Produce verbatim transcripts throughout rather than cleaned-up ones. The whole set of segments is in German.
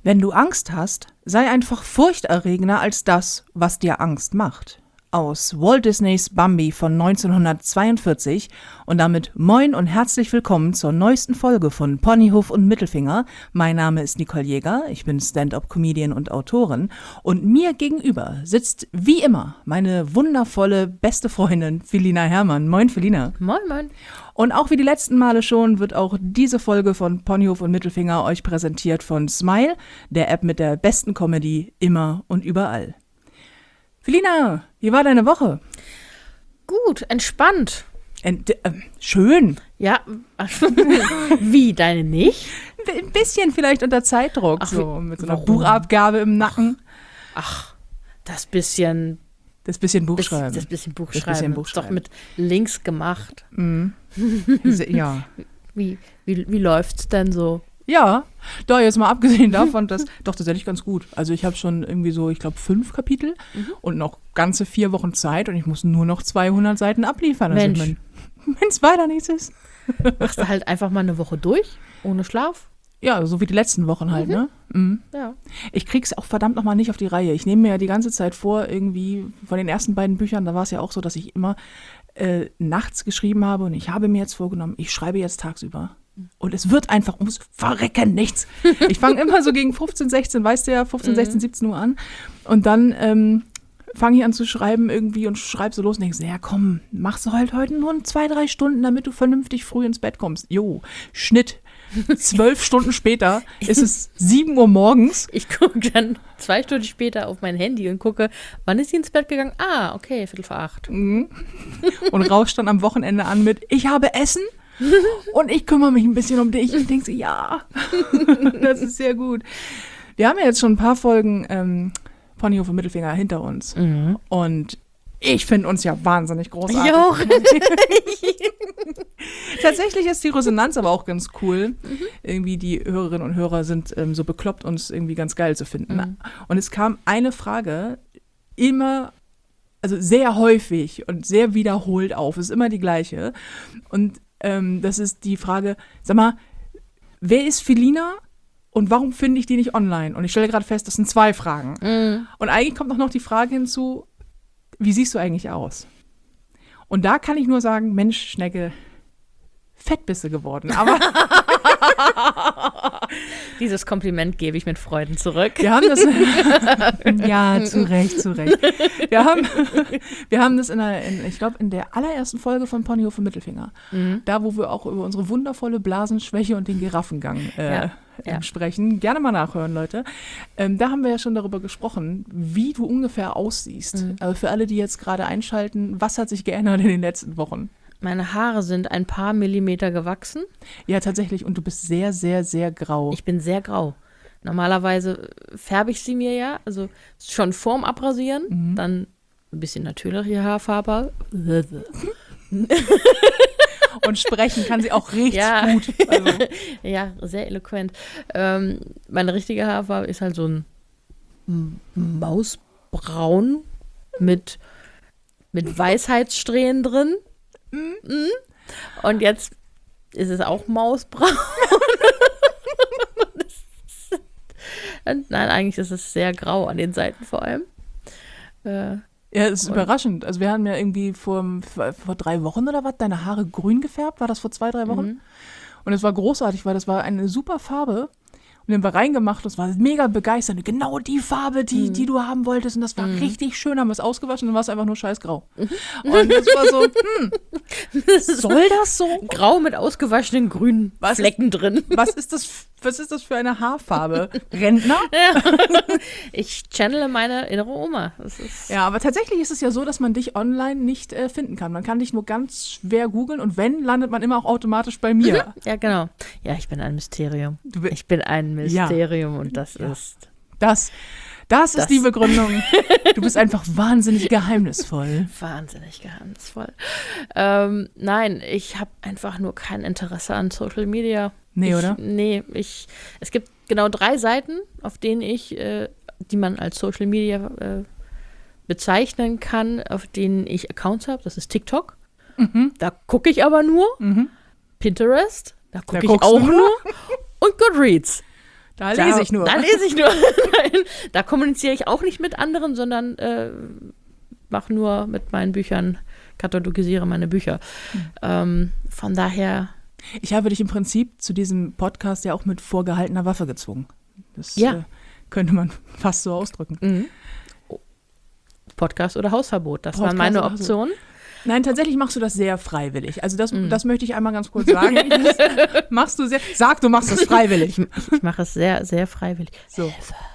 Wenn du Angst hast, sei einfach furchterregender als das, was dir Angst macht. Aus Walt Disneys Bambi von neunzehnhundertzweiundvierzig und damit moin und herzlich willkommen zur neuesten Folge von Ponyhof und Mittelfinger. Mein Name ist Nicole Jäger, ich bin Stand-up-Comedian und Autorin und mir gegenüber sitzt wie immer meine wundervolle beste Freundin Felina Herrmann. Moin Felina. Moin, moin. Und auch wie die letzten Male schon wird auch diese Folge von Ponyhof und Mittelfinger euch präsentiert von Smile, der App mit der besten Comedy immer und überall. Felina, wie war deine Woche? Gut, entspannt. Ent- äh, schön. Ja, wie, deine nicht? Ein bisschen vielleicht unter Zeitdruck, Ach, so mit so einer warum? Buchabgabe im Nacken. Ach, das bisschen, Das bisschen bis, Buchschreiben. das bisschen Das Buchschreiben, bisschen ist Buchschreiben. doch mit Links gemacht. Mhm. Ja. Wie, wie, wie läuft's denn so? Ja, da jetzt mal abgesehen davon, dass, doch tatsächlich ganz gut. Also ich habe schon irgendwie so, ich glaube, fünf Kapitel Mhm. und noch ganze vier Wochen Zeit und ich muss nur noch zweihundert Seiten abliefern. Mensch. Also wenn es weiter nichts ist. Machst du halt einfach mal eine Woche durch, ohne Schlaf? Ja, so wie die letzten Wochen halt, ne? Mhm. Ja. Ich krieg's auch verdammt nochmal nicht auf die Reihe. Ich nehme mir ja die ganze Zeit vor, irgendwie von den ersten beiden Büchern, da war es ja auch so, dass ich immer äh, nachts geschrieben habe und ich habe mir jetzt vorgenommen, ich schreibe jetzt tagsüber. Und es wird einfach ums Verrecken nichts. Ich fange immer so gegen fünfzehn, sechzehn, weißt du ja, fünfzehn, sechzehn, siebzehn Uhr an. Und dann ähm, fange ich an zu schreiben irgendwie und schreibe so los und denke, ja komm, machst du halt heute nur zwei, drei Stunden, damit du vernünftig früh ins Bett kommst. Jo, Schnitt. Zwölf Stunden später ist es sieben Uhr morgens. Ich gucke dann zwei Stunden später auf mein Handy und gucke, wann ist sie ins Bett gegangen? Ah, okay, Viertel vor acht. Und rauscht dann am Wochenende an mit, ich habe Essen und ich kümmere mich ein bisschen um dich. Und denkst, ja, das ist sehr gut. Wir haben ja jetzt schon ein paar Folgen ähm, Ponyhof und Mittelfinger hinter uns. Mhm. Und ich finde uns ja wahnsinnig großartig. Ich auch. Tatsächlich ist die Resonanz aber auch ganz cool. Mhm. Irgendwie die Hörerinnen und Hörer sind ähm, so bekloppt, uns irgendwie ganz geil zu finden. Mhm. Und es kam eine Frage immer, also sehr häufig und sehr wiederholt auf. Es ist immer die gleiche. Und ähm, das ist die Frage, sag mal, wer ist Felina und warum finde ich die nicht online? Und ich stelle gerade fest, das sind zwei Fragen. Mhm. Und eigentlich kommt auch noch die Frage hinzu, wie siehst du eigentlich aus? Und da kann ich nur sagen, Mensch, Schnecke, fett bist du geworden. Aber Dieses Kompliment gebe ich mit Freuden zurück. wir haben das, ja, zu Recht, zu Recht. Wir haben, wir haben das in der, in, ich glaube, in der allerersten Folge von Ponyhof und Mittelfinger, Mhm. da, wo wir auch über unsere wundervolle Blasenschwäche und den Giraffengang äh, Ja, ja. ähm, sprechen. Gerne mal nachhören, Leute. Ähm, da haben wir ja schon darüber gesprochen, wie du ungefähr aussiehst. Mhm. Also für alle, die jetzt gerade einschalten, was hat sich geändert in den letzten Wochen? Meine Haare sind ein paar Millimeter gewachsen. Ja, tatsächlich. Und du bist sehr, sehr, sehr grau. Ich bin sehr grau. Normalerweise färbe ich sie mir ja, also schon vorm Abrasieren, Mhm. dann ein bisschen natürliche Haarfarbe. Und sprechen kann sie auch richtig Ja. gut. Also, Ja, sehr eloquent. Ähm, meine richtige Haarfarbe ist halt so ein M- Mausbraun mit, mit Weisheitssträhnen drin. Mhm. Und jetzt ist es auch Mausbraun. Und nein, eigentlich ist es sehr grau an den Seiten vor allem. Äh, ja, es ist Und- überraschend. Also wir haben ja irgendwie vor, vor, vor drei Wochen oder was, deine Haare grün gefärbt. War das vor zwei, drei Wochen? Mhm. Und es war großartig, weil das war eine super Farbe. Und den haben wir reingemacht, das war mega begeisternd. Genau die Farbe, die, Mhm. die du haben wolltest. Und das war Mhm. richtig schön, haben wir es ausgewaschen, dann war es einfach nur scheißgrau. Und das war so, hm, soll das so? Grau mit ausgewaschenen grünen Was ist- Flecken drin. Was ist das, was ist das für eine Haarfarbe? Rentner? Ich channele meine innere Oma. Das ist Ja, aber tatsächlich ist es ja so, dass man dich online nicht äh, finden kann. Man kann dich nur ganz schwer googeln und wenn, landet man immer auch automatisch bei mir. Ja, genau. Ja, ich bin ein Mysterium. Du, bi- Ich bin ein Mysterium und das Ja. ist. das, das ist Das- die Begründung. Du bist einfach wahnsinnig geheimnisvoll. Wahnsinnig geheimnisvoll. Ähm, nein, ich habe einfach nur kein Interesse an Social Media. Nee, ich, oder? Nee, ich. Es gibt genau drei Seiten, auf denen ich, äh, die man als Social Media äh, bezeichnen kann, auf denen ich Accounts habe. Das ist TikTok. Mhm. Da gucke ich aber nur. Mhm. Pinterest. Da gucke ich guckst auch du nur. Und Goodreads. Da lese ich nur. Da lese ich nur. Nein, da kommuniziere ich auch nicht mit anderen, sondern äh, mache nur mit meinen Büchern, katalogisiere meine Bücher. Mhm. Ähm, von daher. Ich habe dich im Prinzip zu diesem Podcast ja auch mit vorgehaltener Waffe gezwungen. Das ja. äh, könnte man fast so ausdrücken. Mhm. Podcast oder Hausverbot, das Podcast waren meine Optionen. Nein, tatsächlich machst du das sehr freiwillig. Also das, mm. das möchte ich einmal ganz kurz sagen. Das machst du sehr, sag, du machst es freiwillig. Ich, ich mache es sehr, sehr freiwillig. So.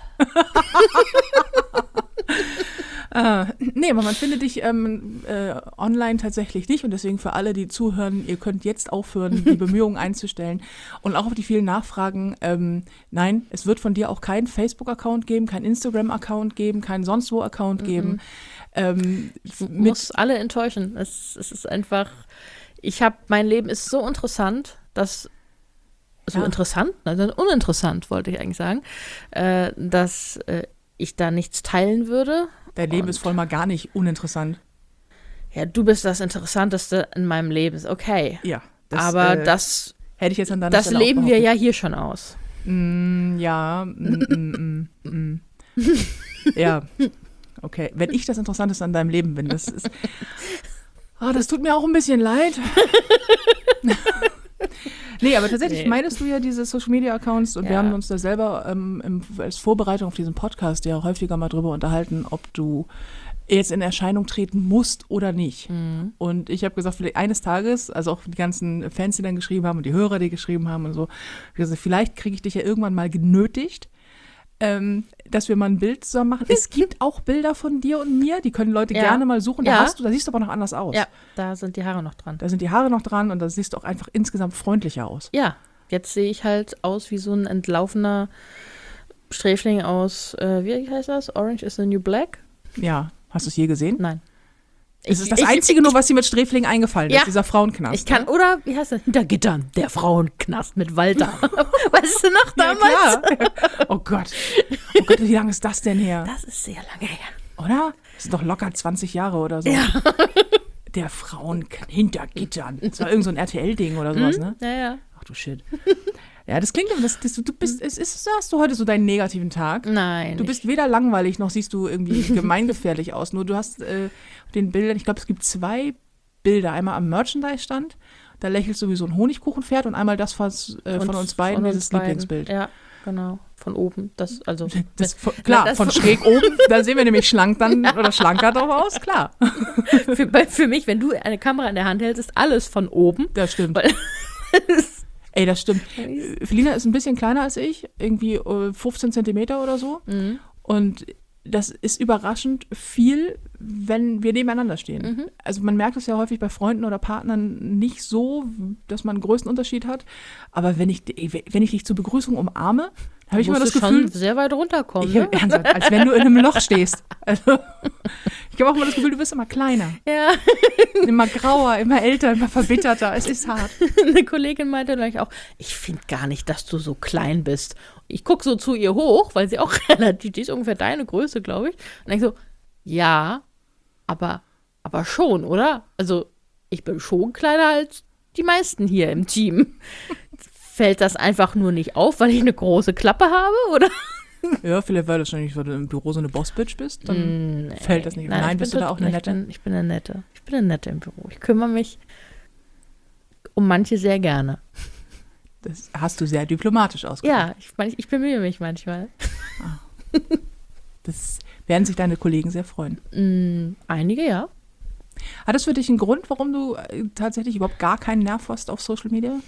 äh, nee, aber man findet dich ähm, äh, online tatsächlich nicht und deswegen für alle, die zuhören, ihr könnt jetzt aufhören, die Bemühungen einzustellen und auch auf die vielen Nachfragen. Ähm, nein, es wird von dir auch keinen Facebook-Account geben, keinen Instagram-Account geben, keinen sonst wo Account geben. Mm-hmm. Ähm, ich muss alle enttäuschen. Es, es ist einfach, ich habe, mein Leben ist so interessant, dass, so ja. interessant, also uninteressant, wollte ich eigentlich sagen, äh, dass äh, ich da nichts teilen würde. Dein Leben Und, ist voll mal gar nicht uninteressant. Ja, du bist das Interessanteste in meinem Leben, okay. Ja. Das, Aber äh, das, hätte ich jetzt an deiner das Stelle leben wir ja hier schon aus. Mm, ja, mm, mm, mm, mm. ja. Okay, wenn ich das Interessanteste an deinem Leben bin, das ist. Oh, das tut mir auch ein bisschen leid. Nee, aber tatsächlich nee. meinst du ja diese Social-Media-Accounts und ja. wir haben uns da selber ähm, im, als Vorbereitung auf diesen Podcast ja häufiger mal drüber unterhalten, ob du jetzt in Erscheinung treten musst oder nicht. Mhm. Und ich habe gesagt, vielleicht eines Tages, also auch die ganzen Fans, die dann geschrieben haben und die Hörer, die geschrieben haben und so, ich gesagt, vielleicht kriege ich dich ja irgendwann mal genötigt, Ähm, dass wir mal ein Bild zusammen machen. Es gibt auch Bilder von dir und mir, die können Leute ja. gerne mal suchen. Da, ja. hast du, da siehst du aber noch anders aus. Ja, da sind die Haare noch dran. Da sind die Haare noch dran und da siehst du auch einfach insgesamt freundlicher aus. Ja, jetzt sehe ich halt aus wie so ein entlaufener Sträfling aus, äh, wie heißt das? Orange is the New Black? Ja, hast du es je gesehen? Nein. Es ist das ich, Einzige ich, nur, was dir mit Sträfling eingefallen ja, ist, dieser Frauenknast. Ich kann, ne? Oder, wie heißt das? Hinter Gittern, der Frauenknast mit Walter. Weißt du noch damals? Ja, klar. Oh Gott. Oh Gott, wie lange ist das denn her? Das ist sehr lange her. Oder? Das sind doch locker zwanzig Jahre oder so. Ja. Der Frauenknast hinter Gittern. Das war irgend so ein R T L-Ding oder sowas, mhm. ne? Ja, ja. Ach du Shit. Ja, das klingt, das, das, du bist, es ist, hast du heute so deinen negativen Tag? Nein. Du bist weder langweilig, noch siehst du irgendwie gemeingefährlich aus. Nur du hast äh, den Bildern, ich glaube, es gibt zwei Bilder. Einmal am Merchandise-Stand, da lächelt sowieso ein Honigkuchenpferd und einmal das was, äh, von uns beiden, von uns dieses beiden. Lieblingsbild. Ja, genau. Von oben. Das, also, das, von, klar, das von schräg oben, da sehen wir nämlich schlank dann ja. oder schlanker drauf aus, klar. Für, für mich, wenn du eine Kamera in der Hand hältst, ist alles von oben. Das stimmt. Weil, Ey, das stimmt. Felina ist ein bisschen kleiner als ich, irgendwie fünfzehn Zentimeter oder so. Mhm. Und das ist überraschend viel, wenn wir nebeneinander stehen. Mhm. Also man merkt es ja häufig bei Freunden oder Partnern nicht so, dass man einen Größenunterschied hat. Aber wenn ich, wenn ich dich zur Begrüßung umarme, habe ich immer das Gefühl, schon sehr weit runterkommen. Ich, ne? Ernsthaft, als wenn du in einem Loch stehst. Also, ich habe auch immer das Gefühl, du bist immer kleiner. Ja. Immer grauer, immer älter, immer verbitterter. Es ist hart. Eine Kollegin meinte gleich auch, ich finde gar nicht, dass du so klein bist. Ich gucke so zu ihr hoch, weil sie auch relativ, die ist ungefähr deine Größe, glaube ich. Und denke so, ja, aber, aber schon, oder? Also, ich bin schon kleiner als die meisten hier im Team. Fällt das einfach nur nicht auf, weil ich eine große Klappe habe, oder? Ja, vielleicht weil, das nicht, weil du im Büro so eine Boss-Bitch bist, dann nee, fällt das nicht auf. Nein, Nein bist du da auch eine Nette? Ich bin, ich bin eine Nette. Ich bin eine Nette im Büro. Ich kümmere mich um manche sehr gerne. Das hast du sehr diplomatisch ausgedrückt. Ja, ich, ich bemühe mich manchmal. Ah. Das werden sich deine Kollegen sehr freuen. Mm, einige, ja. Hat das für dich einen Grund, warum du tatsächlich überhaupt gar keinen Nerv hast auf Social Media?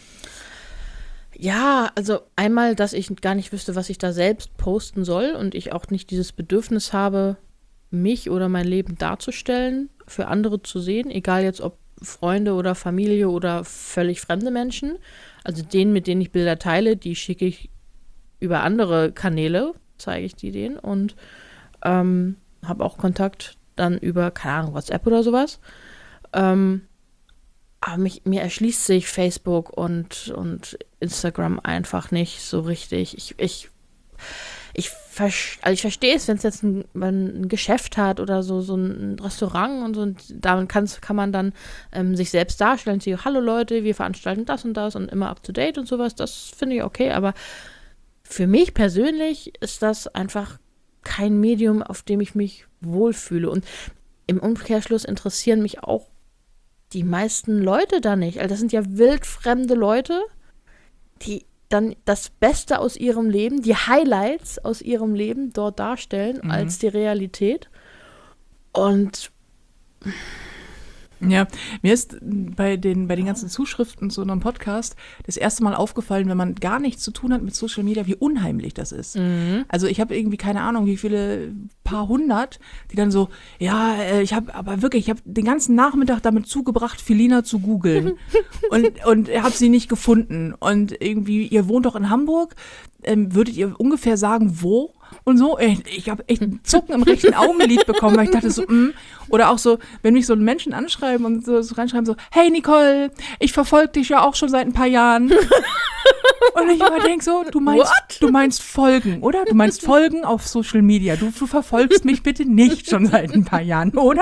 Ja, also einmal, dass ich gar nicht wüsste, was ich da selbst posten soll und ich auch nicht dieses Bedürfnis habe, mich oder mein Leben darzustellen, für andere zu sehen, egal jetzt ob Freunde oder Familie oder völlig fremde Menschen. Also denen, mit denen ich Bilder teile, die schicke ich über andere Kanäle, zeige ich die denen und ähm, habe auch Kontakt dann über, keine Ahnung, WhatsApp oder sowas. Ähm, aber mich, mir erschließt sich Facebook und, und Instagram einfach nicht so richtig. Ich, ich, ich, also ich verstehe es, wenn es jetzt ein, ein Geschäft hat oder so, so ein Restaurant und so, und damit kann man dann ähm, sich selbst darstellen, so, hallo Leute, wir veranstalten das und das und immer up to date und sowas, das finde ich okay, aber für mich persönlich ist das einfach kein Medium, auf dem ich mich wohlfühle. Und im Umkehrschluss interessieren mich auch die meisten Leute da nicht. Also das sind ja wildfremde Leute, die dann das Beste aus ihrem Leben, die Highlights aus ihrem Leben dort darstellen mhm. als die Realität. Und ja, mir ist bei den, bei den ganzen Zuschriften zu einem Podcast das erste Mal aufgefallen, wenn man gar nichts zu tun hat mit Social Media, wie unheimlich das ist. Mhm. Also ich habe irgendwie keine Ahnung, wie viele, paar hundert, die dann so, ja, ich habe aber wirklich, ich habe den ganzen Nachmittag damit zugebracht, Felina zu googeln und, und habe sie nicht gefunden. Und irgendwie, ihr wohnt doch in Hamburg, ähm, würdet ihr ungefähr sagen, wo? Und so, ey, ich habe echt einen Zucken im rechten Augenlid bekommen, weil ich dachte so, mm. Oder auch so, wenn mich so Menschen anschreiben und so, so reinschreiben so, hey Nicole, ich verfolge dich ja auch schon seit ein paar Jahren. Und ich immer denke so, du meinst, du meinst Folgen, oder? Du meinst Folgen auf Social Media. Du, du verfolgst mich bitte nicht schon seit ein paar Jahren, oder?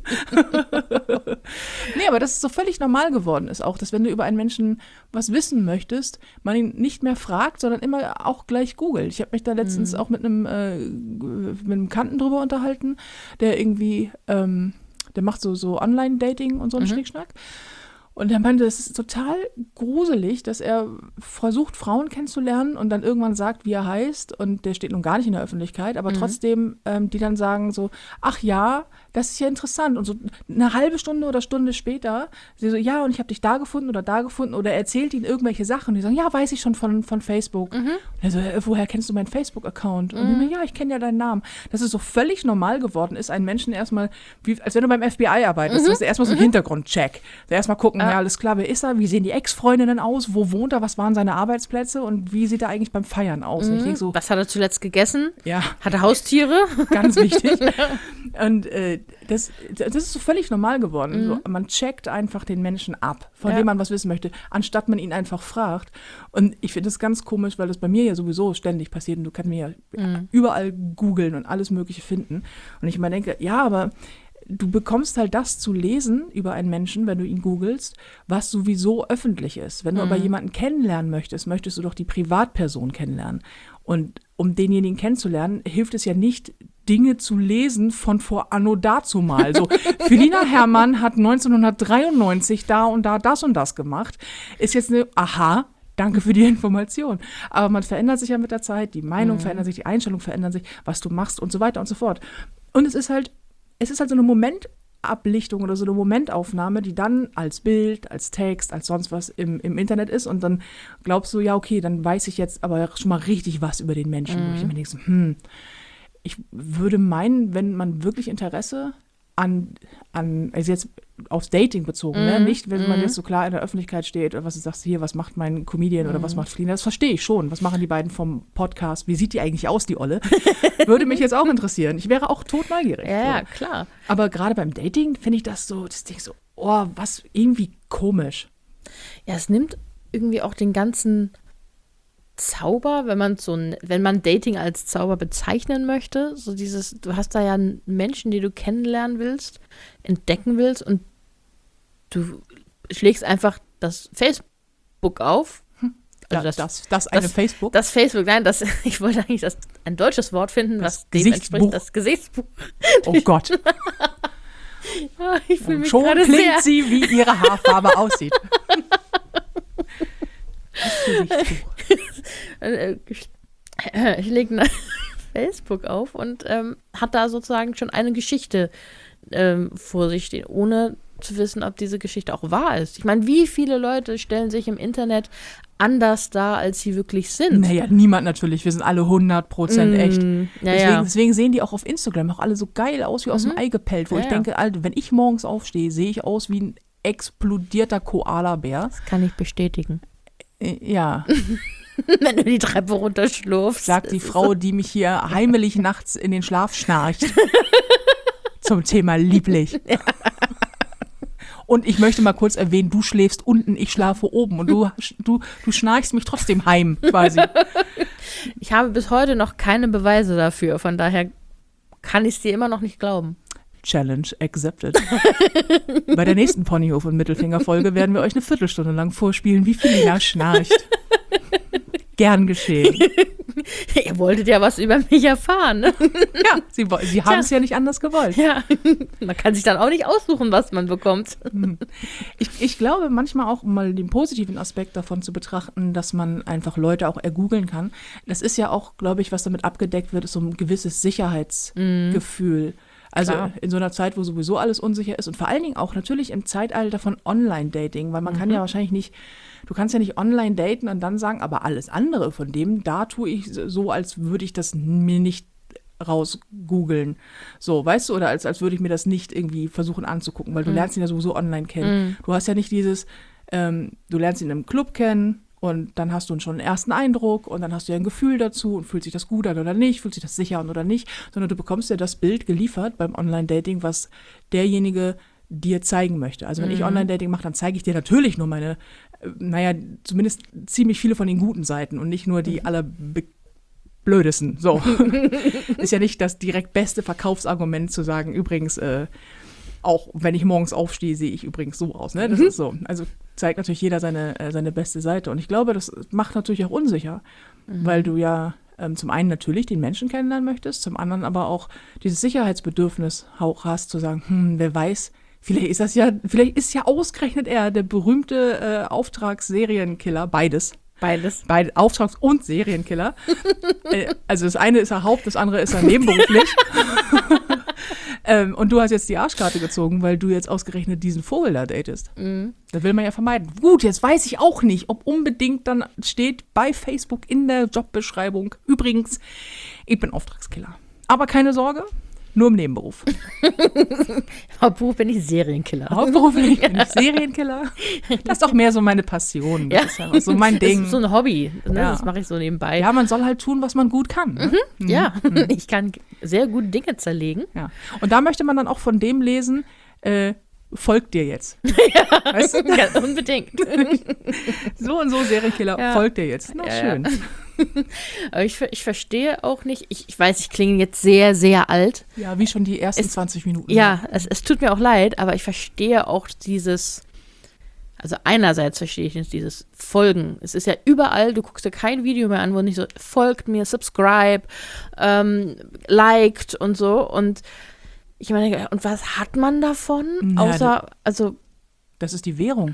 Nee, aber dass es so völlig normal geworden ist auch, dass wenn du über einen Menschen was wissen möchtest, man ihn nicht mehr fragt, sondern immer auch gleich googelt. Ich habe mich da letztens mhm. auch mit einem, äh, mit einem Bekannten drüber unterhalten, der irgendwie, ähm, der macht so, so Online-Dating und so einen mhm. Schnickschnack. Und er meinte, es ist total gruselig, dass er versucht, Frauen kennenzulernen und dann irgendwann sagt, wie er heißt. Und der steht nun gar nicht in der Öffentlichkeit, aber mhm. trotzdem, ähm, die dann sagen so, ach ja, das ist ja interessant. Und so eine halbe Stunde oder Stunde später, sie so, ja, und ich habe dich da gefunden oder da gefunden. Oder er erzählt ihnen irgendwelche Sachen. Und die sagen, ja, weiß ich schon von, von Facebook. Mhm. Und er so, woher kennst du meinen Facebook-Account? Und mhm. ich so, ja, ich kenne ja deinen Namen. Dass es so völlig normal geworden ist, einen Menschen erstmal, wie, als wenn du beim F B I arbeitest, mhm. das ist erstmal so ein mhm. Hintergrundcheck. Erstmal gucken, ja, alles klar, wer ist er? Wie sehen die Ex-Freundinnen aus? Wo wohnt er? Was waren seine Arbeitsplätze? Und wie sieht er eigentlich beim Feiern aus? Mhm. Ich denk so, was hat er zuletzt gegessen? Ja. Hat er Haustiere? Ganz wichtig. Und äh, das, das ist so völlig normal geworden. Mhm. So, man checkt einfach den Menschen ab, von ja. dem man was wissen möchte, anstatt man ihn einfach fragt. Und ich finde das ganz komisch, weil das bei mir ja sowieso ständig passiert. Und du kannst mir ja mhm. überall googeln und alles Mögliche finden. Und ich immer denke, ja, aber du bekommst halt das zu lesen über einen Menschen, wenn du ihn googelst, was sowieso öffentlich ist. Wenn du mhm. aber jemanden kennenlernen möchtest, möchtest du doch die Privatperson kennenlernen. Und um denjenigen kennenzulernen, hilft es ja nicht, Dinge zu lesen von vor anno dazumal. So, Felina Herrmann hat neunzehnhundertdreiundneunzig da und da das und das gemacht. Ist jetzt eine, aha, danke für die Information. Aber man verändert sich ja mit der Zeit, die Meinung mhm. verändert sich, die Einstellung verändert sich, was du machst und so weiter und so fort. Und es ist halt Es ist halt so eine Momentablichtung oder so eine Momentaufnahme, die dann als Bild, als Text, als sonst was im, im Internet ist. Und dann glaubst du, ja, okay, dann weiß ich jetzt aber schon mal richtig was über den Menschen. Mhm. Wo ich mir denke, so, hm, ich würde meinen, wenn man wirklich Interesse an, an also jetzt aufs Dating bezogen, mhm. ne? Nicht, wenn man jetzt so klar in der Öffentlichkeit steht oder was du sagst, hier, was macht mein Comedian mhm. oder was macht Felina, das verstehe ich schon. Was machen die beiden vom Podcast? Wie sieht die eigentlich aus, die Olle? Würde mich jetzt auch interessieren. Ich wäre auch totneugierig. Ja, so. ja, klar. Aber gerade beim Dating finde ich das so, das Ding so, oh, was, irgendwie komisch. Ja, es nimmt irgendwie auch den ganzen Zauber, wenn man so ein, wenn man Dating als Zauber bezeichnen möchte, so dieses, du hast da ja Menschen, die du kennenlernen willst, entdecken willst und du schlägst einfach das Facebook auf. Also das, das, das eine das, Facebook? Das Facebook, nein, das, ich wollte eigentlich das, ein deutsches Wort finden, das was dem entspricht, das Gesichtsbuch. Oh Gott. Ja, ich fühle mich schon gerade klingt sehr. Sie, wie ihre Haarfarbe aussieht. Ich lege Facebook auf und ähm, hat da sozusagen schon eine Geschichte ähm, vor sich stehen, ohne zu wissen, ob diese Geschichte auch wahr ist. Ich meine, wie viele Leute stellen sich im Internet anders dar, als sie wirklich sind? Naja, niemand natürlich. Wir sind alle hundert Prozent mm, echt. Ja, deswegen, ja. deswegen sehen die auch auf Instagram auch alle so geil aus wie aus Mhm. dem Ei gepellt, wo Ja, ich ja. denke, Alter, wenn ich morgens aufstehe, sehe ich aus wie ein explodierter Koalabär. Das kann ich bestätigen. Äh, Ja, Wenn du die Treppe runterschlurfst. sagt die Frau, die mich hier heimelig nachts in den Schlaf schnarcht. Zum Thema lieblich. Und ich möchte mal kurz erwähnen, du schläfst unten, ich schlafe oben und du, du, du schnarchst mich trotzdem heim, quasi. Ich habe bis heute noch keine Beweise dafür, von daher kann ich es dir immer noch nicht glauben. Challenge accepted. Bei der nächsten Ponyhof- und Mittelfinger-Folge werden wir euch eine Viertelstunde lang vorspielen, wie Felina schnarcht. Gern geschehen. Ihr wolltet ja was über mich erfahren, ne? Ja, sie, wo- sie haben es ja nicht anders gewollt. Ja, man kann sich dann auch nicht aussuchen, was man bekommt. Ich, ich glaube manchmal auch, um mal den positiven Aspekt davon zu betrachten, dass man einfach Leute auch ergoogeln kann. Das ist ja auch, glaube ich, was damit abgedeckt wird, ist so ein gewisses Sicherheitsgefühl. Also Klar. in so einer Zeit, wo sowieso alles unsicher ist und vor allen Dingen auch natürlich im Zeitalter von Online-Dating, weil man kann ja wahrscheinlich nicht, du kannst ja nicht online daten und dann sagen, aber alles andere von dem, da tue ich so, als würde ich das mir nicht rausgoogeln. So, weißt du, oder als, als würde ich mir das nicht irgendwie versuchen anzugucken, weil du lernst ihn ja sowieso online kennen. Du hast ja nicht dieses, ähm, du lernst ihn im Club kennen und dann hast du schon einen ersten Eindruck und dann hast du ja ein Gefühl dazu und fühlt sich das gut an oder nicht, fühlt sich das sicher an oder nicht, sondern du bekommst ja das Bild geliefert beim Online-Dating, was derjenige dir zeigen möchte. Also wenn ich Online-Dating mache, dann zeige ich dir natürlich nur meine, äh, naja, zumindest ziemlich viele von den guten Seiten und nicht nur die allerblödesten. So. Ist ja nicht das direkt beste Verkaufsargument zu sagen, übrigens, äh, auch wenn ich morgens aufstehe, sehe ich übrigens so aus. Ne? Das ist so. Also zeigt natürlich jeder seine, äh, seine beste Seite. Und ich glaube, das macht natürlich auch unsicher, weil du ja ähm, zum einen natürlich den Menschen kennenlernen möchtest, zum anderen aber auch dieses Sicherheitsbedürfnis auch hast, zu sagen, hm, wer weiß, vielleicht ist das ja, vielleicht ist ja ausgerechnet er der berühmte äh, Auftragssserienkiller, beides. Beides. Beide Auftrags- und Serienkiller. äh, also das eine ist er Haupt, das andere ist er nebenberuflich. ähm, und du hast jetzt die Arschkarte gezogen, weil du jetzt ausgerechnet diesen Vogel da datest. Mhm. Das will man ja vermeiden. Gut, jetzt weiß ich auch nicht, ob unbedingt dann steht bei Facebook in der Jobbeschreibung, übrigens, ich bin Auftragskiller. Aber keine Sorge, nur im Nebenberuf. Hauptberuf bin ich Serienkiller. Hauptberuflich bin ich Serienkiller. Das ist doch mehr so meine Passion. Das Ja. ist ja auch so mein Ding. Das ist so ein Hobby. Ne? Ja. Das mache ich so nebenbei. Ja, man soll halt tun, was man gut kann. Ne? Ja, ich kann sehr gut Dinge zerlegen. Ja. Und da möchte man dann auch von dem lesen, äh, folgt dir jetzt. Ja. Weißt du? Ja, unbedingt. So und so Serienkiller, Ja. folgt dir jetzt. Na Ja, schön. ja. Aber ich, ver- ich verstehe auch nicht, ich, ich weiß, ich klinge jetzt sehr, sehr alt. Ja, wie schon die ersten Es- zwanzig Minuten. Ja, es, es tut mir auch leid, aber ich verstehe auch dieses, also einerseits verstehe ich jetzt dieses Folgen. Es ist ja überall, du guckst dir kein Video mehr an, wo nicht so, folgt mir, subscribe, ähm, liked und so. Und ich meine, und was hat man davon? Ja, Außer, also, Das ist die Währung.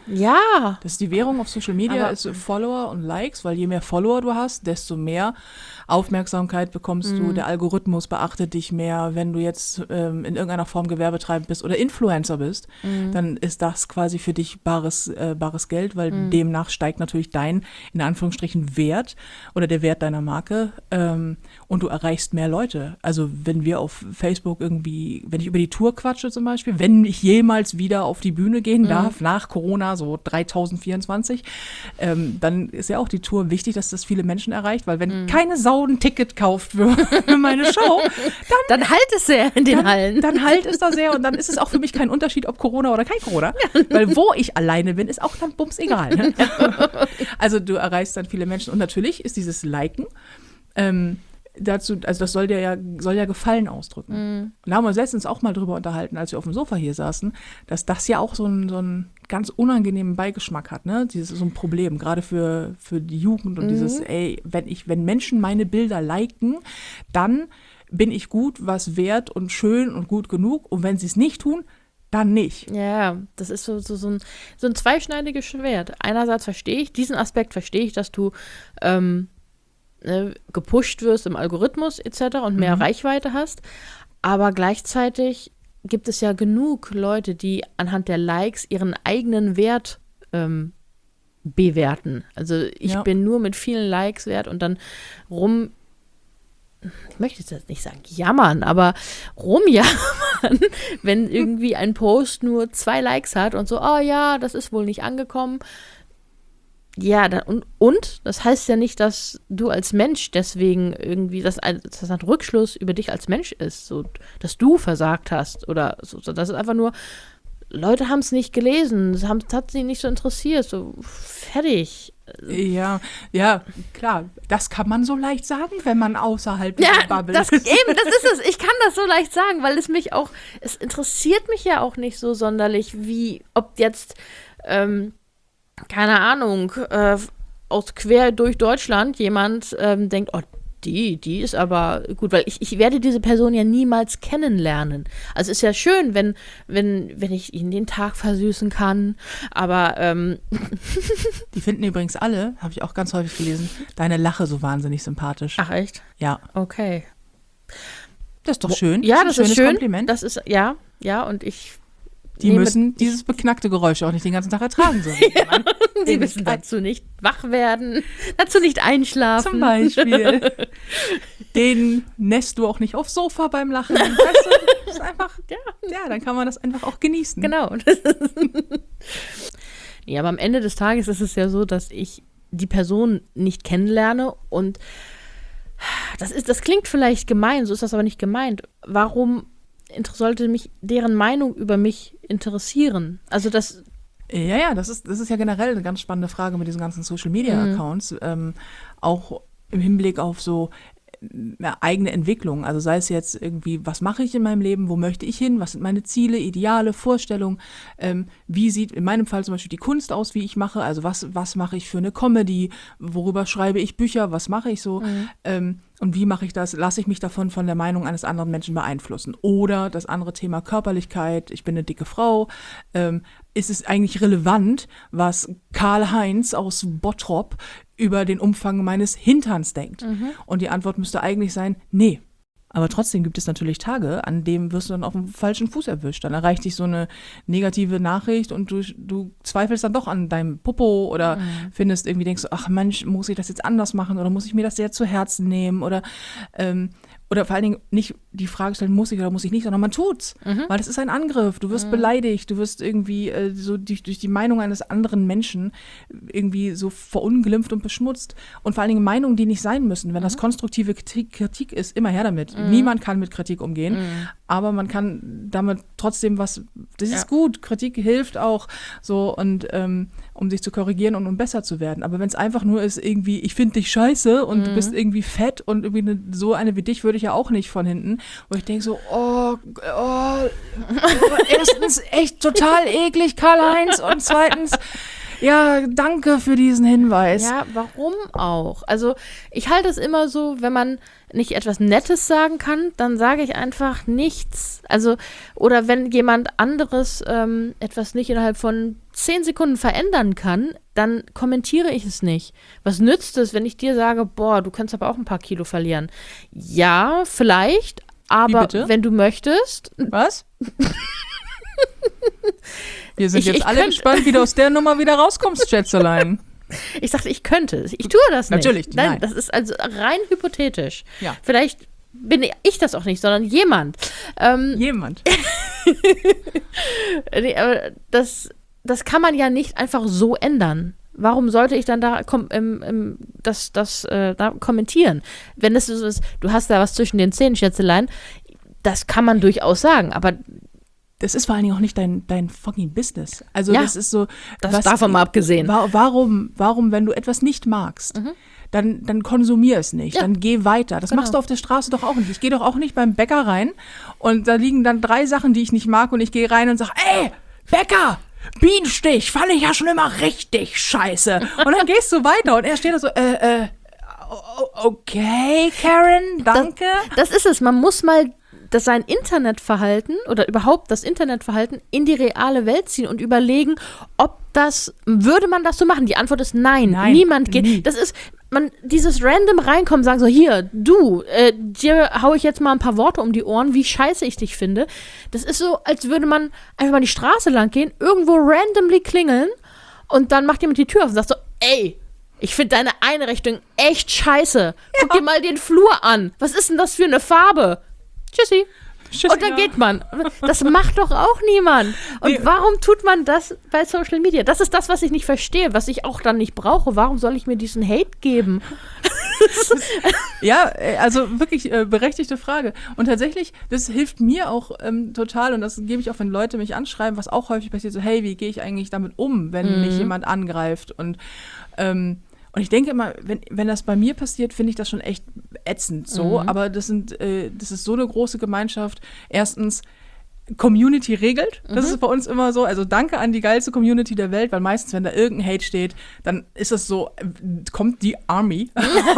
ja. Das ist die Währung auf Social Media, Aber- ist Follower und Likes, weil je mehr Follower du hast, desto mehr Aufmerksamkeit bekommst du. Der Algorithmus beachtet dich mehr. Wenn du jetzt ähm, in irgendeiner Form gewerbetreibend bist oder Influencer bist, dann ist das quasi für dich bares, äh, bares Geld, weil demnach steigt natürlich dein, in Anführungsstrichen, Wert oder der Wert deiner Marke ähm, und du erreichst mehr Leute. Also wenn wir auf Facebook irgendwie, wenn ich über die Tour quatsche zum Beispiel, wenn ich jemals wieder auf die Bühne gehen darf, nach Corona, so dreitausendvierundzwanzig, ähm, dann ist ja auch die Tour wichtig, dass das viele Menschen erreicht, weil wenn keine Sau ein Ticket kauft für, für meine Show, Dann halt es sehr in den Hallen. dann halt es da sehr und dann ist es auch für mich kein Unterschied, ob Corona oder kein Corona, weil wo ich alleine bin, ist auch dann bums egal. Ne? Also du erreichst dann viele Menschen und natürlich ist dieses Liken ähm, dazu, also das soll dir ja, soll ja Gefallen ausdrücken. Und da haben wir uns letztens auch mal drüber unterhalten, als wir auf dem Sofa hier saßen, dass das ja auch so ein, so ein ganz unangenehmen Beigeschmack hat, ne? Dieses ist so ein Problem, gerade für, für die Jugend und dieses, ey, wenn ich, wenn Menschen meine Bilder liken, dann bin ich gut, was wert und schön und gut genug und wenn sie es nicht tun, dann nicht. Ja, das ist so, so, so, ein, so ein zweischneidiges Schwert. Einerseits verstehe ich, diesen Aspekt verstehe ich, dass du ähm, ne, gepusht wirst im Algorithmus et cetera und mehr Reichweite hast. Aber gleichzeitig gibt es ja genug Leute, die anhand der Likes ihren eigenen Wert ähm, bewerten. Also ich Ja. bin nur mit vielen Likes wert und dann rum, ich möchte jetzt nicht sagen jammern, aber rumjammern, wenn irgendwie ein Post nur zwei Likes hat und so, oh ja, das ist wohl nicht angekommen. Ja, dann, und, und das heißt ja nicht, dass du als Mensch deswegen irgendwie, dass ein, dass das ein Rückschluss über dich als Mensch ist, so, dass du versagt hast oder so. so das ist einfach nur, Leute haben es nicht gelesen, es haben- es hat sie nicht so interessiert, so fertig. Ja, ja, klar, das kann man so leicht sagen, wenn man außerhalb Ja, dieser Bubble das, ist. eben, das ist es. Ich kann das so leicht sagen, weil es mich auch, es interessiert mich ja auch nicht so sonderlich, wie, ob jetzt, ähm, keine Ahnung, äh, aus quer durch Deutschland jemand ähm, denkt, oh, die, die ist aber gut, weil ich, ich werde diese Person ja niemals kennenlernen. Also es ist ja schön, wenn, wenn, wenn ich ihnen den Tag versüßen kann, aber ähm die finden übrigens alle, habe ich auch ganz häufig gelesen, deine Lache so wahnsinnig sympathisch. Ach echt? Ja. Okay. Das ist doch schön. Ja, das, das ist schön. Kompliment. Das ist, ja, ja, und ich Die müssen dieses beknackte Geräusch auch nicht den ganzen Tag ertragen. So. Ja, die müssen dazu nicht wach werden, dazu nicht einschlafen. Zum Beispiel. Den nässt du auch nicht aufs Sofa beim Lachen. Weißt du, das ist einfach, ja. ja, dann kann man das einfach auch genießen. Genau. Ja, aber am Ende des Tages ist es ja so, dass ich die Person nicht kennenlerne und das ist, das klingt vielleicht gemein, so ist das aber nicht gemeint. Warum sollte mich deren Meinung über mich interessieren? Also das Ja, ja, das ist, das ist ja generell eine ganz spannende Frage mit diesen ganzen Social-Media-Accounts. Mhm. Ähm, auch im Hinblick auf so eine eigene Entwicklung. Also sei es jetzt irgendwie, was mache ich in meinem Leben, wo möchte ich hin, was sind meine Ziele, Ideale, Vorstellungen, ähm, wie sieht in meinem Fall zum Beispiel die Kunst aus, wie ich mache, also was, was mache ich für eine Comedy, worüber schreibe ich Bücher, was mache ich so, mhm. ähm, und wie mache ich das, lasse ich mich davon von der Meinung eines anderen Menschen beeinflussen. Oder das andere Thema Körperlichkeit, ich bin eine dicke Frau, ähm, ist es eigentlich relevant, was Karl-Heinz aus Bottrop über den Umfang meines Hinterns denkt? Mhm. Und die Antwort müsste eigentlich sein, nee. Aber trotzdem gibt es natürlich Tage, an denen wirst du dann auf dem falschen Fuß erwischt. Dann erreicht dich so eine negative Nachricht und du, du zweifelst dann doch an deinem Popo oder mhm. findest irgendwie, denkst du, ach Mensch, muss ich das jetzt anders machen oder muss ich mir das sehr zu Herzen nehmen oder ähm, oder vor allen Dingen nicht die Frage stellen, muss ich oder muss ich nicht, sondern man tut's. Mhm. Weil das ist ein Angriff. Du wirst mhm. beleidigt, du wirst irgendwie äh, so durch, durch die Meinung eines anderen Menschen irgendwie so verunglimpft und beschmutzt. Und vor allen Dingen Meinungen, die nicht sein müssen. Wenn mhm. das konstruktive Kritik, Kritik ist, immer her damit. Mhm. Niemand kann mit Kritik umgehen, mhm. aber man kann damit trotzdem was, das ist ja. gut, Kritik hilft auch so und ähm, um sich zu korrigieren und um besser zu werden. Aber wenn es einfach nur ist, irgendwie, ich finde dich scheiße und mhm. du bist irgendwie fett und irgendwie eine, so eine wie dich würde ich ja auch nicht von hinten, wo ich denke so, oh, oh, oh, erstens echt total eklig, Karl-Heinz, und zweitens, ja, danke für diesen Hinweis. Ja, warum auch? Also ich halte es immer so, wenn man nicht etwas Nettes sagen kann, dann sage ich einfach nichts. Also, oder wenn jemand anderes ähm, etwas nicht innerhalb von zehn Sekunden verändern kann, dann kommentiere ich es nicht. Was nützt es, wenn ich dir sage, boah, du kannst aber auch ein paar Kilo verlieren? Ja, vielleicht, aber wenn du möchtest. Was? Wir sind ich, jetzt ich alle könnt, gespannt, wie du aus der Nummer wieder rauskommst, Schätzelein. Ich sagte, ich könnte es. Ich tue das nicht. Natürlich, nein. nein. Das ist also rein hypothetisch. Ja. Vielleicht bin ich das auch nicht, sondern jemand. Ähm, jemand. nee, aber das, das kann man ja nicht einfach so ändern. Warum sollte ich dann da kom- ähm, ähm, das, das äh, da kommentieren? Wenn es so ist, du hast da was zwischen den Zähnen, Schätzelein, das kann man durchaus sagen, aber das ist vor allen Dingen auch nicht dein, dein fucking Business. Also ja, das ist so. Das was, davon mal abgesehen. Wa- warum, warum, wenn du etwas nicht magst, mhm. dann, dann konsumier es nicht, ja. dann geh weiter. Das genau. machst du auf der Straße doch auch nicht. Ich gehe doch auch nicht beim Bäcker rein und da liegen dann drei Sachen, die ich nicht mag und ich gehe rein und sage, ey, Bäcker, Bienenstich, fand ich ja schon immer richtig scheiße. Und dann gehst du weiter und er steht da so, äh, äh, okay, Karen, danke. Das, das ist es, man muss mal das sein Internetverhalten oder überhaupt das Internetverhalten in die reale Welt ziehen und überlegen, ob das, würde man das so machen? Die Antwort ist nein, nein niemand geht. Nie. Das ist, man, dieses random reinkommen, sagen so, hier, du, äh, dir hau ich jetzt mal ein paar Worte um die Ohren, wie scheiße ich dich finde. Das ist so, als würde man einfach mal die Straße lang gehen, irgendwo randomly klingeln und dann macht jemand die Tür auf und sagt so, ey, ich finde deine Einrichtung echt scheiße. Guck ja. dir mal den Flur an. Was ist denn das für eine Farbe? Tschüssi. Tschüssi. Und dann ja. geht man. Das macht doch auch niemand. Und nee. warum tut man das bei Social Media? Das ist das, was ich nicht verstehe, was ich auch dann nicht brauche. Warum soll ich mir diesen Hate geben? Ja, also wirklich äh, berechtigte Frage. Und tatsächlich, das hilft mir auch ähm, total und das gebe ich auch, wenn Leute mich anschreiben, was auch häufig passiert, so hey, wie gehe ich eigentlich damit um, wenn mhm. mich jemand angreift? Und ähm, Und ich denke immer, wenn, wenn das bei mir passiert, finde ich das schon echt ätzend so. Mhm. Aber das sind, äh, das ist so eine große Gemeinschaft. Erstens, Community regelt. Das mhm. ist bei uns immer so. Also danke an die geilste Community der Welt, weil meistens, wenn da irgendein Hate steht, dann ist es so, kommt die Army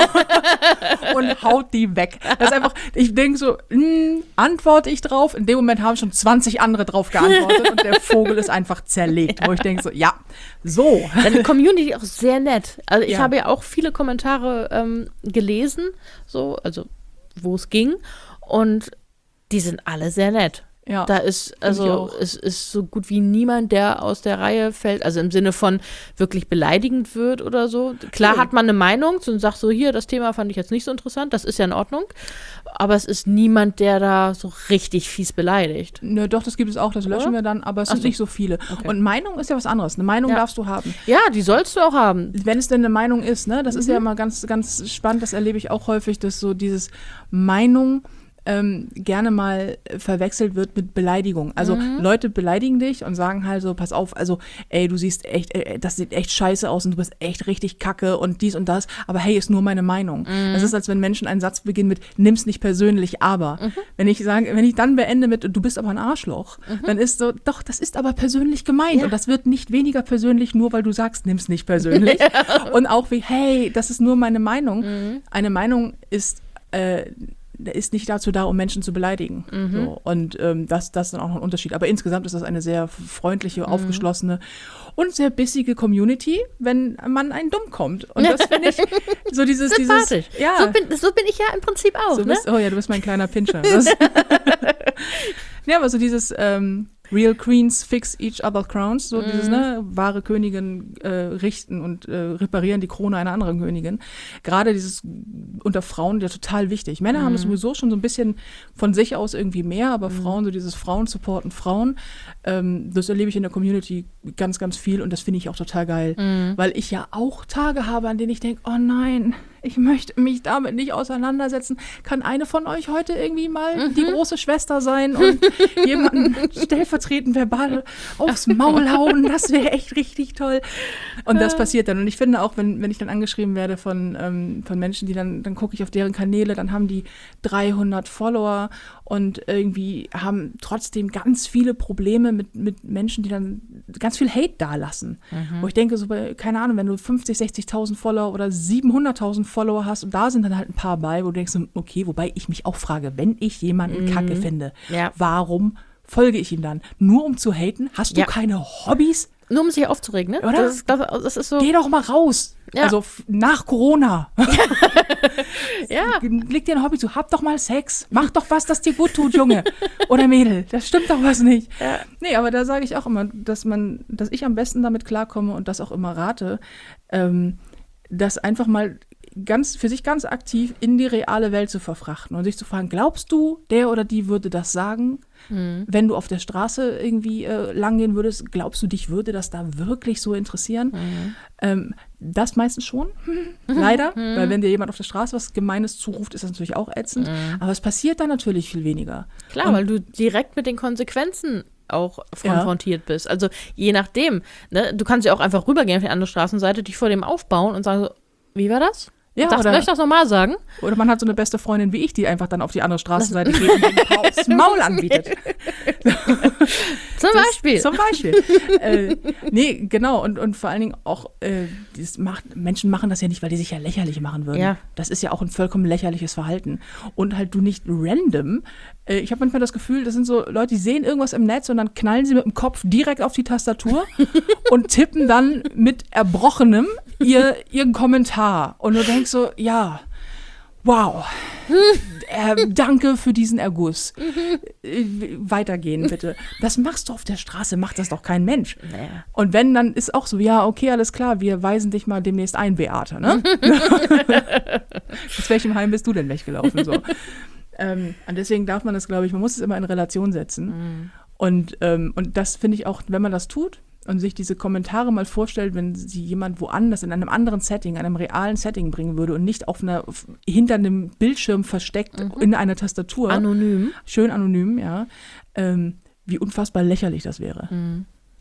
und haut die weg. Das ist einfach, ich denke so, mh, antworte ich drauf. In dem Moment haben schon zwanzig andere drauf geantwortet und der Vogel ist einfach zerlegt. Wo ich denke so, ja, so. Deine Community auch sehr nett. Also ich Ja. habe ja auch viele Kommentare ähm, gelesen, so, also wo es ging. Und die sind alle sehr nett. Ja, da ist, ich also auch. es ist so gut wie niemand, der aus der Reihe fällt, also im Sinne von wirklich beleidigend wird oder so. Klar Nee. hat man eine Meinung und sagt so, hier, das Thema fand ich jetzt nicht so interessant, das ist ja in Ordnung. Aber es ist niemand, der da so richtig fies beleidigt. Nö, doch, das gibt es auch, das löschen Oder? wir dann, aber es Ach sind so. nicht so viele. Okay. Und Meinung ist ja was anderes. Eine Meinung Ja. darfst du haben. Ja, die sollst du auch haben. Wenn es denn eine Meinung ist, ne, das ist Mhm. ja immer ganz, ganz spannend, das erlebe ich auch häufig, dass so dieses Meinung ähm, gerne mal verwechselt wird mit Beleidigung. Also Mhm. Leute beleidigen dich und sagen halt so, pass auf, also ey, du siehst echt, ey, das sieht echt scheiße aus und du bist echt richtig kacke und dies und das, aber hey, ist nur meine Meinung. Mhm. Das ist, als wenn Menschen einen Satz beginnen mit, nimm's nicht persönlich, aber. Mhm. Wenn ich sage, wenn ich dann beende mit, du bist aber ein Arschloch, Mhm. dann ist so, doch, das ist aber persönlich gemeint Ja. und das wird nicht weniger persönlich, nur weil du sagst, nimm's nicht persönlich. Und auch wie, hey, das ist nur meine Meinung. Mhm. Eine Meinung ist, äh, ist nicht dazu da, um Menschen zu beleidigen. Mhm. So, und ähm, das, das ist dann auch noch ein Unterschied. Aber insgesamt ist das eine sehr freundliche, Mhm. aufgeschlossene und sehr bissige Community, wenn man einen dumm kommt. Und das finde ich so dieses, dieses, Sympathisch. ja. So, bin, so bin ich ja im Prinzip auch, So ne? bist, oh ja, du bist mein kleiner Pinscher. Das, ja, aber so dieses ähm, Real Queens fix each other crowns, so Mhm. dieses, ne, wahre Königin äh, richten und äh, reparieren die Krone einer anderen Königin. Gerade dieses unter Frauen ja total wichtig. Männer haben das sowieso schon so ein bisschen von sich aus irgendwie mehr, aber Frauen, so dieses Frauen supporten Frauen, ähm, das erlebe ich in der Community ganz, ganz viel und das finde ich auch total geil, weil ich ja auch Tage habe, an denen ich denke, oh nein, ich möchte mich damit nicht auseinandersetzen. Kann eine von euch heute irgendwie mal die große Schwester sein und jemanden stellvertretend verbal aufs Maul hauen? Das wäre echt richtig toll. Und das passiert dann. Und ich finde auch, wenn, wenn ich dann angeschrieben werde von, ähm, von Menschen, die dann, dann gucke ich auf deren Kanäle, dann haben die dreihundert Follower und irgendwie haben trotzdem ganz viele Probleme mit, mit Menschen, die dann ganz viel Hate dalassen. Wo ich denke, so bei, keine Ahnung, wenn du fünfzig, sechzigtausend Follower oder siebenhunderttausend Follower hast und da sind dann halt ein paar bei, wo du denkst, okay, wobei ich mich auch frage, wenn ich jemanden Kacke finde, Ja. warum folge ich ihm dann? Nur um zu haten? Hast du Ja. keine Hobbys? Nur um sich aufzuregen, ne? Oder? Das ist, das, das ist so. Geh doch mal raus. Ja. Also f- nach Corona. Ja. Leg dir ein Hobby zu. Hab doch mal Sex. Mach doch was, das dir gut tut, Junge. Oder Mädel. Das stimmt doch was nicht. Ja. Nee, aber da sage ich auch immer, dass man, dass ich am besten damit klarkomme und das auch immer rate, ähm, das einfach mal ganz, für sich ganz aktiv in die reale Welt zu verfrachten und sich zu fragen, glaubst du, der oder die würde das sagen? Mhm. Wenn du auf der Straße irgendwie äh, langgehen würdest, glaubst du, dich würde das da wirklich so interessieren? Mhm. Ähm, das meistens schon, leider, weil wenn dir jemand auf der Straße was Gemeines zuruft, ist das natürlich auch ätzend. Aber es passiert dann natürlich viel weniger. Klar, Und- weil du direkt mit den Konsequenzen auch konfrontiert bist. Also je nachdem, ne? Du kannst ja auch einfach rübergehen auf die andere Straßenseite, dich vor dem aufbauen und sagen so, wie war das? Ja, Darf, oder- soll ich das nochmal sagen? Oder man hat so eine beste Freundin wie ich, die einfach dann auf die andere Straßenseite geht und den Paar aufs Maul anbietet. Zum Das- Beispiel. Zum Beispiel. äh, nee, genau. Und, und vor allen Dingen auch, äh, das macht, Menschen machen das ja nicht, weil die sich ja lächerlich machen würden. Ja. Das ist ja auch ein vollkommen lächerliches Verhalten. Und halt du nicht random. Äh, ich habe manchmal das Gefühl, das sind so Leute, die sehen irgendwas im Netz und dann knallen sie mit dem Kopf direkt auf die Tastatur und tippen dann mit Erbrochenem ihr, ihren Kommentar. Und du denkst so, ja, wow. Äh, danke für diesen Erguss. Äh, weitergehen, bitte. Das machst du auf der Straße, macht das doch kein Mensch. Naja. Und wenn, dann ist auch so, ja, okay, alles klar, wir weisen dich mal demnächst ein, Beate, ne? Aus welchem Heim bist du denn weggelaufen? So. ähm, und deswegen darf man das, glaube ich, man muss es immer in Relation setzen. Mhm. Und Und, ähm, und das finde ich auch, wenn man das tut und sich diese Kommentare mal vorstellt, wenn sie jemand woanders in einem anderen Setting, einem realen Setting bringen würde und nicht auf einer, auf, hinter einem Bildschirm versteckt in einer Tastatur. anonym. Schön anonym, ja. Ähm, wie unfassbar lächerlich das wäre. Mhm.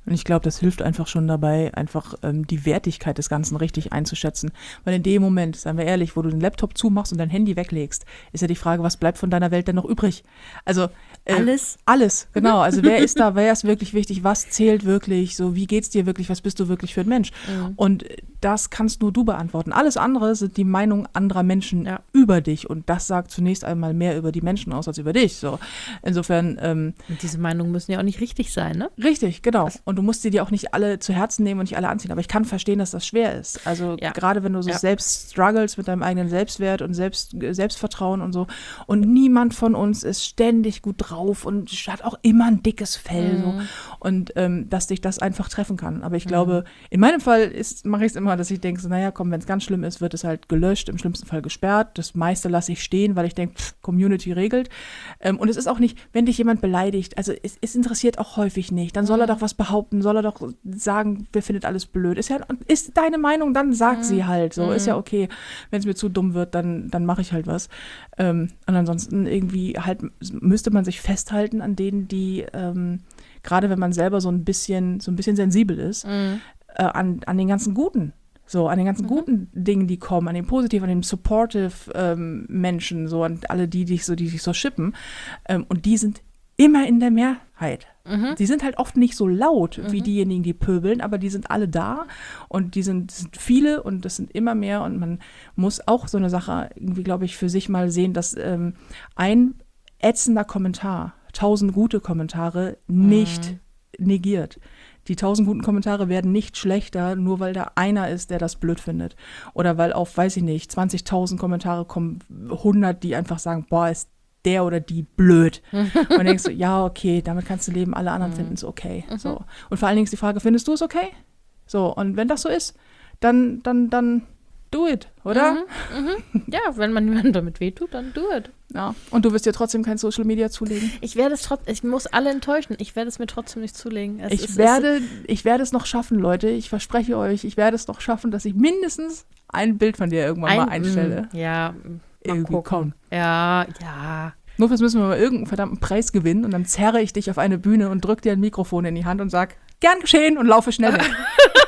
Und ich glaube, das hilft einfach schon dabei, einfach ähm, die Wertigkeit des Ganzen richtig einzuschätzen. Weil in dem Moment, seien wir ehrlich, wo du den Laptop zumachst und dein Handy weglegst, ist ja die Frage, was bleibt von deiner Welt denn noch übrig? Also äh, Alles? Alles, genau. Also wer ist da, wer ist wirklich wichtig, was zählt wirklich, so wie geht's dir wirklich, was bist du wirklich für ein Mensch? Mhm. Und das kannst nur du beantworten. Alles andere sind die Meinungen anderer Menschen ja. über dich und das sagt zunächst einmal mehr über die Menschen aus als über dich. So. Insofern ähm, und diese Meinungen müssen ja auch nicht richtig sein, ne? Richtig, genau. Und du musst dir die auch nicht alle zu Herzen nehmen und nicht alle anziehen. Aber ich kann verstehen, dass das schwer ist. Also ja. gerade wenn du so ja. selbst struggles mit deinem eigenen Selbstwert und Selbst, Selbstvertrauen und so. Und niemand von uns ist ständig gut drauf und hat auch immer ein dickes Fell. Mhm. So. Und ähm, dass dich das einfach treffen kann. Aber ich mhm. glaube, in meinem Fall mache ich es immer, dass ich denke, so, naja, komm, wenn es ganz schlimm ist, wird es halt gelöscht, im schlimmsten Fall gesperrt. Das meiste lasse ich stehen, weil ich denke, pff, Community regelt. Ähm, und es ist auch nicht, wenn dich jemand beleidigt, also es, es interessiert auch häufig nicht, dann soll er doch was behaupten, soll er doch sagen, wer findet alles blöd. Ist ja, ist deine Meinung, dann sag mhm. sie halt. So, mhm. ist ja okay. Wenn es mir zu dumm wird, dann, dann mache ich halt was. Ähm, und ansonsten irgendwie halt müsste man sich festhalten an denen, die ähm, gerade wenn man selber so ein bisschen, so ein bisschen sensibel ist, mhm. äh, an, an den ganzen Guten. So, an den ganzen mhm. guten Dingen, die kommen, an den positiven, an den supportive ähm, Menschen, so an alle, die dich so, die dich so shippen. Ähm, und die sind immer in der Mehrheit. Mhm. Die sind halt oft nicht so laut wie mhm. diejenigen, die pöbeln, aber die sind alle da und die sind, das sind viele und das sind immer mehr und man muss auch so eine Sache irgendwie, glaube ich, für sich mal sehen, dass ähm, ein ätzender Kommentar tausend gute Kommentare nicht mhm. negiert. Die tausend guten Kommentare werden nicht schlechter, nur weil da einer ist, der das blöd findet. Oder weil auf, weiß ich nicht, zwanzigtausend Kommentare kommen, hundert, die einfach sagen, boah, ist der oder die blöd. Und dann denkst du, ja, okay, damit kannst du leben, alle anderen mhm. finden es okay. Mhm. So. Und vor allen Dingen ist die Frage, findest du es okay? So, und wenn das so ist, dann, dann, dann do it, oder? Mhm. Mhm. Ja, wenn man niemandem damit wehtut, dann do it. Ja, und du wirst dir trotzdem kein Social Media zulegen? Ich werde es trotzdem, ich muss alle enttäuschen, ich werde es mir trotzdem nicht zulegen. Es ich, ist, werde, ich werde es noch schaffen, Leute, ich verspreche euch, ich werde es noch schaffen, dass ich mindestens ein Bild von dir irgendwann ein, mal einstelle. Ja, irgendwie gucken. Ja, ja. Nur was müssen wir mal irgendeinen verdammten Preis gewinnen und dann zerre ich dich auf eine Bühne und drück dir ein Mikrofon in die Hand und sag, gern geschehen und laufe schnell weg.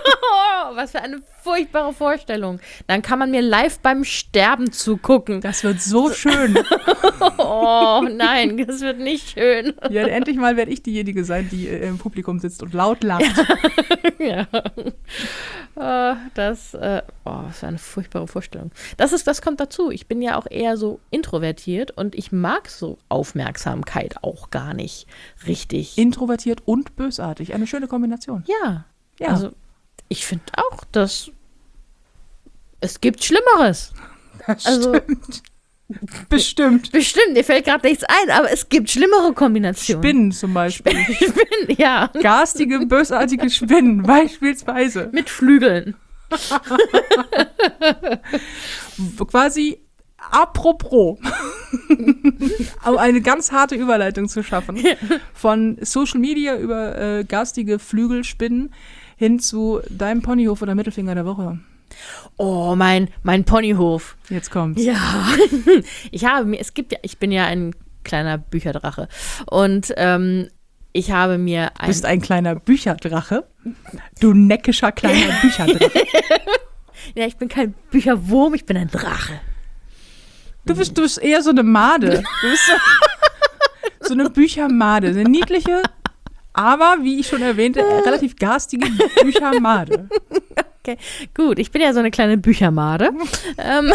Oh, was für eine furchtbare Vorstellung. Dann kann man mir live beim Sterben zugucken. Das wird so schön. Oh nein, das wird nicht schön. Ja, endlich mal werde ich diejenige sein, die äh, im Publikum sitzt und laut lacht. Ja. ja. Uh, das, uh, oh, das ist eine furchtbare Vorstellung. Das ist, das kommt dazu. Ich bin ja auch eher so introvertiert und ich mag so Aufmerksamkeit auch gar nicht richtig. Introvertiert und bösartig. Eine schöne Kombination. Ja. Ja. Also ich finde auch, dass es gibt Schlimmeres. Das also, stimmt. Bestimmt. Bestimmt, mir fällt gerade nichts ein, aber es gibt schlimmere Kombinationen. Spinnen zum Beispiel. Spinnen, ja. Garstige, bösartige Spinnen, beispielsweise. Mit Flügeln. Quasi apropos, um eine ganz harte Überleitung zu schaffen, von Social Media über äh, garstige Flügelspinnen hin zu deinem Ponyhof oder Mittelfinger der Woche. Oh, mein, mein Ponyhof. Jetzt kommt's. Ja, ich habe mir, es gibt ja, ich bin ja ein kleiner Bücherdrache und ähm, ich habe mir ein... Du bist ein kleiner Bücherdrache? Du neckischer kleiner Bücherdrache. Ja, ich bin kein Bücherwurm, ich bin ein Drache. Du bist, du bist eher so eine Made. Du bist so, so eine Büchermade, eine niedliche, aber, wie ich schon erwähnte, relativ garstige Büchermade. Okay, gut, ich bin ja so eine kleine Büchermade. ähm,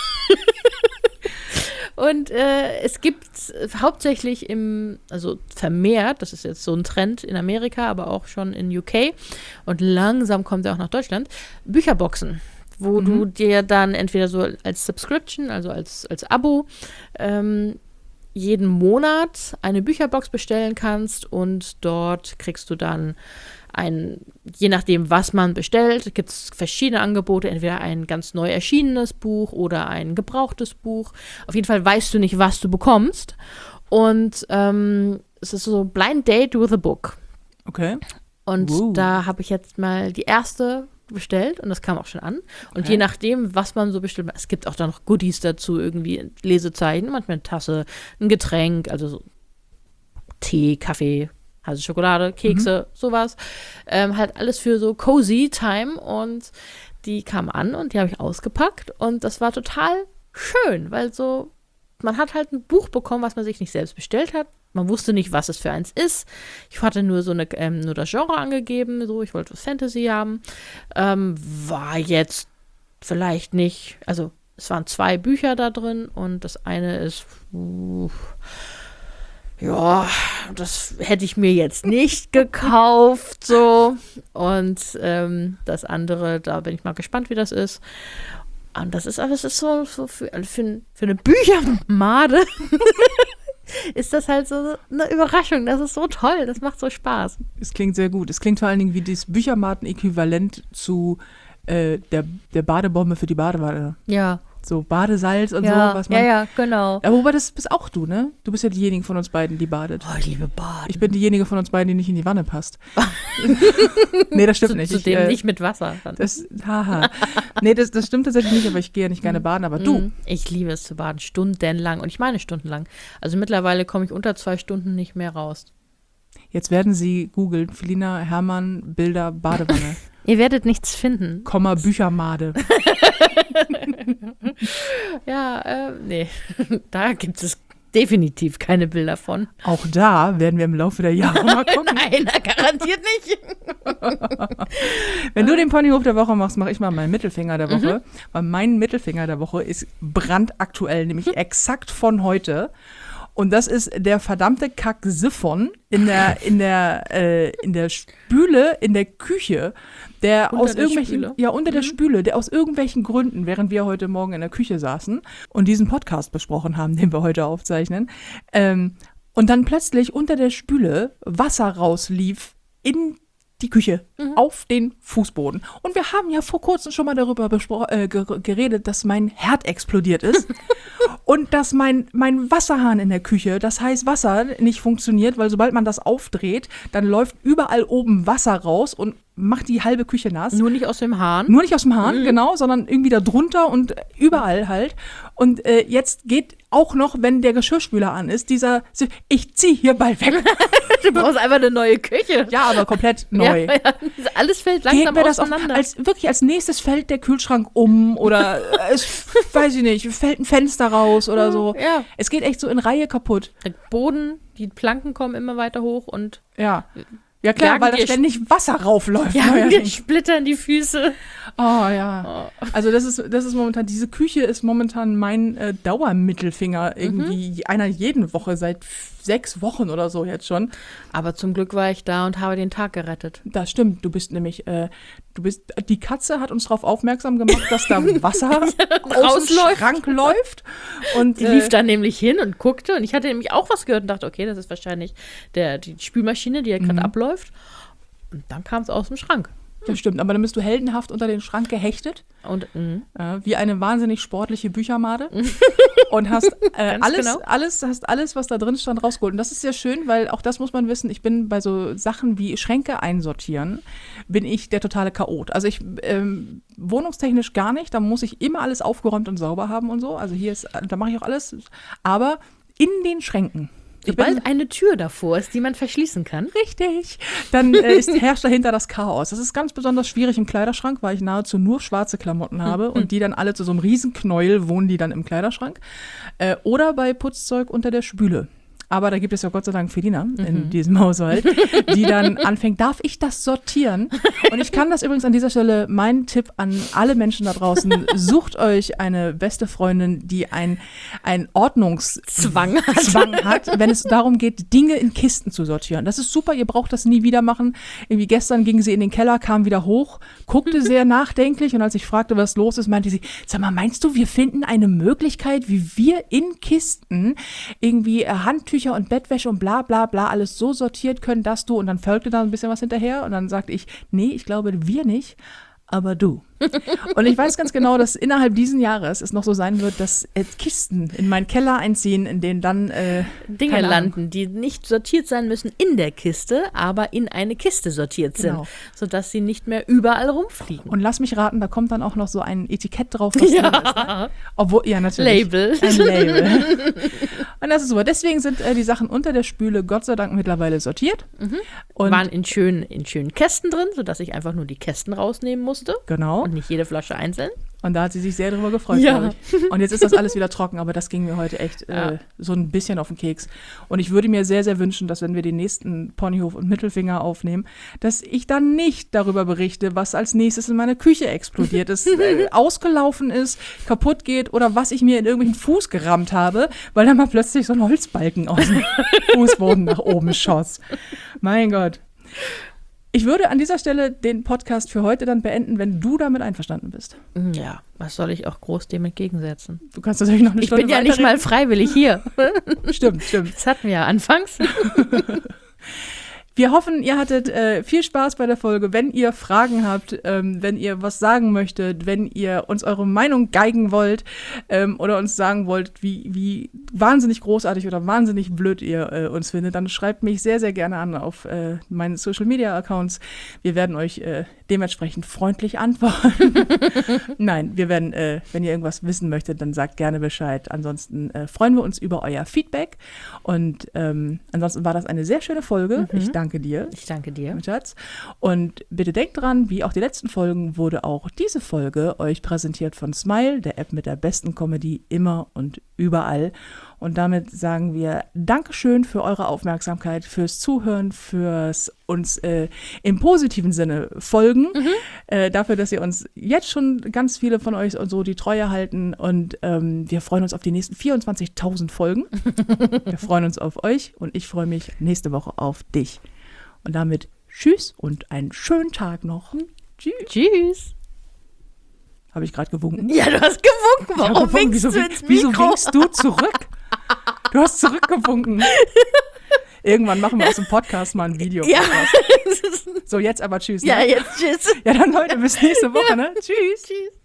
und äh, es gibt hauptsächlich im, also vermehrt, das ist jetzt so ein Trend in Amerika, aber auch schon in U K und langsam kommt er auch nach Deutschland, Bücherboxen, wo mhm. du dir dann entweder so als Subscription, also als, als Abo, ähm, jeden Monat eine Bücherbox bestellen kannst und dort kriegst du dann ein, je nachdem, was man bestellt, gibt es verschiedene Angebote, entweder ein ganz neu erschienenes Buch oder ein gebrauchtes Buch. Auf jeden Fall weißt du nicht, was du bekommst. Und ähm, es ist so Blind Date with a Book. Okay. Und wow. da habe ich jetzt mal die erste bestellt und das kam auch schon an. Und okay. je nachdem, was man so bestellt, es gibt auch da noch Goodies dazu, irgendwie Lesezeichen, manchmal eine Tasse, ein Getränk, also so Tee, Kaffee, Also Schokolade, Kekse, mhm. sowas. Ähm, halt alles für so cozy Time. Und die kam an und die habe ich ausgepackt. Und das war total schön, weil so, man hat halt ein Buch bekommen, was man sich nicht selbst bestellt hat. Man wusste nicht, was es für eins ist. Ich hatte nur so eine, ähm, nur das Genre angegeben, so, ich wollte was Fantasy haben. Ähm, war jetzt vielleicht nicht, also es waren zwei Bücher da drin und das eine ist, uh, ja, das hätte ich mir jetzt nicht gekauft, so. Und ähm, das andere, da bin ich mal gespannt, wie das ist. Und das ist alles ist so, so für, für, für eine Büchermade. Ist das halt so eine Überraschung. Das ist so toll. Das macht so Spaß. Es klingt sehr gut. Es klingt vor allen Dingen wie das Büchermaten-Äquivalent zu äh, der, der Badebombe für die Badewanne. Ja. So Badesalz und ja, so. Was man, ja, ja, genau. Ja, wobei, das bist auch du, ne? Du bist ja diejenige von uns beiden, die badet. Oh, ich liebe Baden. Ich bin diejenige von uns beiden, die nicht in die Wanne passt. Nee, das stimmt zu, nicht. Zudem ich, äh, nicht mit Wasser. Das, haha. Nee, das, das stimmt tatsächlich nicht, aber ich gehe ja nicht gerne baden. Aber du. Ich liebe es zu baden, stundenlang. Und ich meine stundenlang. Also mittlerweile komme ich unter zwei Stunden nicht mehr raus. Jetzt werden Sie googeln, Felina Herrmann, Bilder, Badewanne. Ihr werdet nichts finden. Komma, Büchermade. Ja, äh, nee. Da gibt es definitiv keine Bilder von. Auch da werden wir im Laufe der Jahre mal gucken. Nein, garantiert nicht. Wenn du den Ponyhof der Woche machst, mache ich mal meinen Mittelfinger der Woche. Mhm. Weil mein Mittelfinger der Woche ist brandaktuell, nämlich mhm. exakt von heute. Und das ist der verdammte Kack-Siphon in der, in der, äh, in der Spüle, in der Küche, der unter aus der irgendwelchen, Spüle. ja, unter mhm. der Spüle, der aus irgendwelchen Gründen, während wir heute Morgen in der Küche saßen und diesen Podcast besprochen haben, den wir heute aufzeichnen, ähm, und dann plötzlich unter der Spüle Wasser rauslief in die Küche, mhm. auf den Fußboden. Und wir haben ja vor kurzem schon mal darüber bespro- äh, ger- geredet, dass mein Herd explodiert ist und dass mein, mein Wasserhahn in der Küche, das heißt Wasser, nicht funktioniert, weil sobald man das aufdreht, dann läuft überall oben Wasser raus und macht die halbe Küche nass. Nur nicht aus dem Hahn? Nur nicht aus dem Hahn, mhm. genau, sondern irgendwie da drunter und überall halt. Und äh, jetzt geht auch noch, wenn der Geschirrspüler an ist, dieser, ich zieh hier bald weg. Du brauchst einfach eine neue Küche. Ja, aber komplett neu. Ja, ja. Alles fällt langsam Geht mir das auseinander. Auf, als, wirklich als nächstes fällt der Kühlschrank um oder es, weiß ich nicht, fällt ein Fenster raus oder so. Ja. Es geht echt so in Reihe kaputt. Der Boden, die Planken kommen immer weiter hoch und ja. Ja klar, weil da ständig Wasser raufläuft. Ja, wir splittern die Füße. Oh ja. Oh. Also das ist, das ist momentan, diese Küche ist momentan mein äh, Dauermittelfinger irgendwie mhm. einer jeden Woche, seit sechs Wochen oder so jetzt schon. Aber zum Glück war ich da und habe den Tag gerettet. Das stimmt, du bist nämlich, äh, du bist, die Katze hat uns darauf aufmerksam gemacht, dass da Wasser aus dem Schrank läuft. Und die äh, lief dann nämlich hin und guckte und ich hatte nämlich auch was gehört und dachte, okay, das ist wahrscheinlich der, die Spülmaschine, die ja gerade mhm. abläuft. Und dann kam es aus dem Schrank. Das stimmt, aber dann bist du heldenhaft unter den Schrank gehechtet. Und äh, wie eine wahnsinnig sportliche Büchermade. Und hast äh, alles, genau. alles, hast alles, was da drin stand, rausgeholt. Und das ist sehr schön, weil auch das muss man wissen, ich bin bei so Sachen wie Schränke einsortieren, bin ich der totale Chaot. Also ich ähm, wohnungstechnisch gar nicht, da muss ich immer alles aufgeräumt und sauber haben und so. Also hier ist, da mache ich auch alles. Aber in den Schränken. Sobald eine Tür davor ist, die man verschließen kann. Richtig. Dann äh, ist, herrscht dahinter das Chaos. Das ist ganz besonders schwierig im Kleiderschrank, weil ich nahezu nur schwarze Klamotten habe und die dann alle zu so einem Riesenknäuel wohnen die dann im Kleiderschrank. Äh, oder bei Putzzeug unter der Spüle. Aber da gibt es ja Gott sei Dank Felina mhm. in diesem Haushalt, die dann anfängt, darf ich das sortieren? Und ich kann das übrigens an dieser Stelle, mein Tipp an alle Menschen da draußen, sucht euch eine beste Freundin, die ein, ein Ordnungszwang hat. Zwang hat, wenn es darum geht, Dinge in Kisten zu sortieren. Das ist super, ihr braucht das nie wieder machen. Irgendwie gestern ging sie in den Keller, kam wieder hoch, guckte sehr nachdenklich und als ich fragte, was los ist, meinte sie, sag mal, meinst du, wir finden eine Möglichkeit, wie wir in Kisten irgendwie Handtücher und Bettwäsche und bla bla bla alles so sortiert können, dass du, und dann folgte da ein bisschen was hinterher und dann sagte ich, nee, ich glaube, wir nicht, aber du. Und ich weiß ganz genau, dass innerhalb diesen Jahres es noch so sein wird, dass äh, Kisten in meinen Keller einziehen, in denen dann äh, Dinge landen, die nicht sortiert sein müssen in der Kiste, aber in eine Kiste sortiert sind, Genau. sodass sie nicht mehr überall rumfliegen. Und lass mich raten, da kommt dann auch noch so ein Etikett drauf, was Ja. drin ist. Ne? Obwohl, ja, natürlich. Label. Ein Label. Und das ist super. Deswegen sind äh, die Sachen unter der Spüle Gott sei Dank mittlerweile sortiert. Mhm. Und Waren in schönen, in schönen Kästen drin, sodass ich einfach nur die Kästen rausnehmen musste genau. und nicht jede Flasche einzeln. Und da hat sie sich sehr drüber gefreut, Ja. glaube ich. Und jetzt ist das alles wieder trocken, aber das ging mir heute echt Ja. äh, so ein bisschen auf den Keks. Und ich würde mir sehr, sehr wünschen, dass wenn wir den nächsten Ponyhof und Mittelfinger aufnehmen, dass ich dann nicht darüber berichte, was als nächstes in meiner Küche explodiert ist, äh, ausgelaufen ist, kaputt geht oder was ich mir in irgendwelchen Fuß gerammt habe, weil da mal plötzlich so ein Holzbalken aus dem Fußboden nach oben schoss. Mein Gott. Ich würde an dieser Stelle den Podcast für heute dann beenden, wenn du damit einverstanden bist. Ja, was soll ich auch groß dem entgegensetzen? Du kannst natürlich noch eine Ich Stunde bin ja nicht mal freiwillig hier. Stimmt, stimmt. Das hatten wir ja anfangs. Wir hoffen, ihr hattet äh, viel Spaß bei der Folge. Wenn ihr Fragen habt, ähm, wenn ihr was sagen möchtet, wenn ihr uns eure Meinung geigen wollt ähm, oder uns sagen wollt, wie, wie wahnsinnig großartig oder wahnsinnig blöd ihr äh, uns findet, dann schreibt mich sehr, sehr gerne an auf äh, meinen Social-Media-Accounts. Wir werden euch äh, dementsprechend freundlich antworten. Nein, wir werden, äh, wenn ihr irgendwas wissen möchtet, dann sagt gerne Bescheid. Ansonsten äh, freuen wir uns über euer Feedback. Und ähm, ansonsten war das eine sehr schöne Folge. Mhm. Ich danke dir. Ich danke dir. Mein Schatz. Und bitte denkt dran, wie auch die letzten Folgen, wurde auch diese Folge euch präsentiert von Smile, der App mit der besten Comedy immer und überall. Und damit sagen wir Dankeschön für eure Aufmerksamkeit, fürs Zuhören, fürs uns äh, im positiven Sinne folgen, Mhm. äh, dafür, dass ihr uns jetzt schon ganz viele von euch und so die Treue halten. Und ähm, wir freuen uns auf die nächsten vierundzwanzigtausend Folgen. Wir freuen uns auf euch und ich freue mich nächste Woche auf dich. Und damit tschüss und einen schönen Tag noch. Tschüss. Tschüss. Habe ich gerade gewunken? Ja, du hast gewunken. Ich hab Warum gewunken. winkst Wieso, du ins Mikro? wieso winkst du zurück? Du hast zurückgewunken. Irgendwann machen wir aus dem Podcast mal ein Video. Ja. So, jetzt aber tschüss. Ja, Ne? jetzt tschüss. Ja, dann Leute, bis nächste Woche. Ne? Tschüss. Tschüss.